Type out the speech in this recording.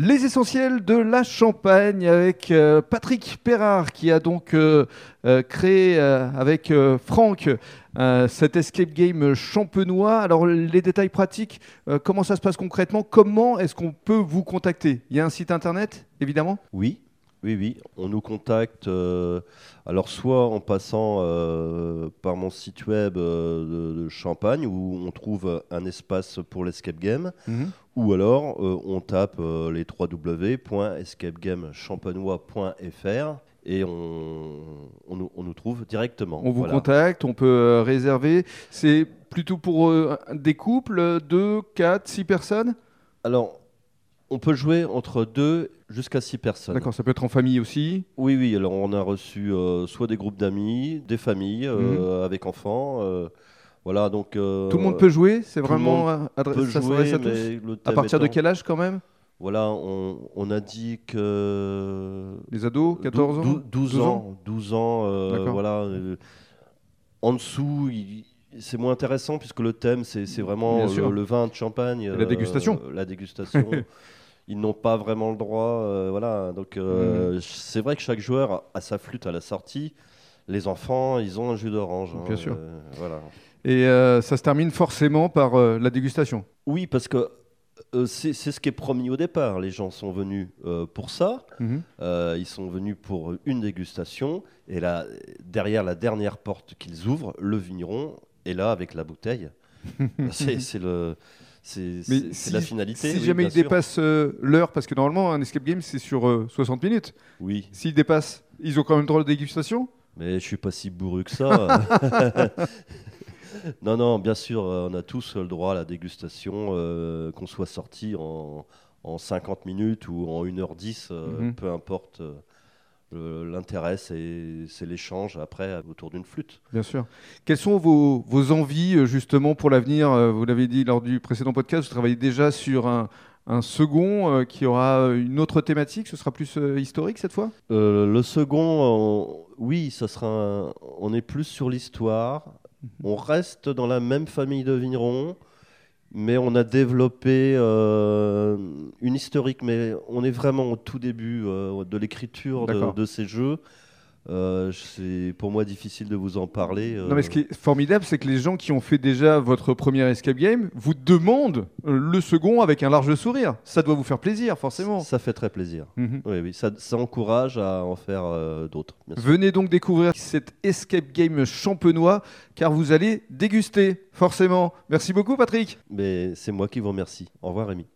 Les essentiels de la Champagne avec Patrick Perrard qui a donc créé avec Franck cet escape game champenois. Alors les détails pratiques, comment ça se passe concrètement? Comment est-ce qu'on peut vous contacter? Il y a un site internet évidemment? Oui, oui, oui. On nous contacte alors soit en passant par mon site web de Champagne où on trouve un espace pour l'escape game. Ou alors, on tape les www.escapegamechampenois.fr et on nous trouve directement. On vous contacte, on peut réserver. C'est plutôt pour des couples, 2, 4, 6 personnes? Alors, on peut jouer entre 2 jusqu'à 6 personnes. D'accord, ça peut être en famille aussi? Oui, oui. Alors, on a reçu soit des groupes d'amis, des familles avec enfants. Voilà, donc, tout le monde peut jouer? C'est vraiment ça s'adresse à tous? À partir de quel âge quand même? Voilà, on a dit que... Les ados, 14 ans? 12 ans. 12 ans, voilà. En dessous, c'est moins intéressant puisque le thème, c'est vraiment le vin de Champagne. La dégustation. La dégustation. Ils n'ont pas vraiment le droit. Voilà. Donc, c'est vrai que chaque joueur a sa flûte à la sortie. Les enfants, ils ont un jus d'orange. Bien sûr. Voilà. Et ça se termine forcément par la dégustation. Oui, parce que c'est ce qui est promis au départ. Les gens sont venus pour ça. Ils sont venus pour une dégustation. Et là, derrière la dernière porte qu'ils ouvrent, le vigneron est là avec la bouteille. C'est la finalité. Si jamais il dépasse l'heure, parce que normalement, un escape game, c'est sur 60 minutes. Oui. S'ils dépassent, ils ont quand même droit de dégustation? Mais je ne suis pas si bourru que ça. Non, non, bien sûr, on a tous le droit à la dégustation, qu'on soit sorti en 50 minutes ou en 1h10, peu importe. L'intérêt, c'est l'échange après autour d'une flûte. Bien sûr. Quelles sont vos envies justement pour l'avenir? Vous l'avez dit lors du précédent podcast, vous travaillez déjà sur un second qui aura une autre thématique. Ce sera plus historique cette fois? Le second, oui, ça sera on est plus sur l'histoire. On reste dans la même famille de vignerons, mais on a développé une historique, mais on est vraiment au tout début de l'écriture de ces jeux. C'est pour moi difficile de vous en parler. Non, mais ce qui est formidable, c'est que les gens qui ont fait déjà votre premier escape game vous demandent le second avec un large sourire. Ça doit vous faire plaisir, forcément. Ça fait très plaisir. Oui, oui, ça encourage à en faire d'autres. Venez donc découvrir cet escape game champenois, car vous allez déguster, forcément. Merci beaucoup, Patrick. Mais c'est moi qui vous remercie. Au revoir, Rémi.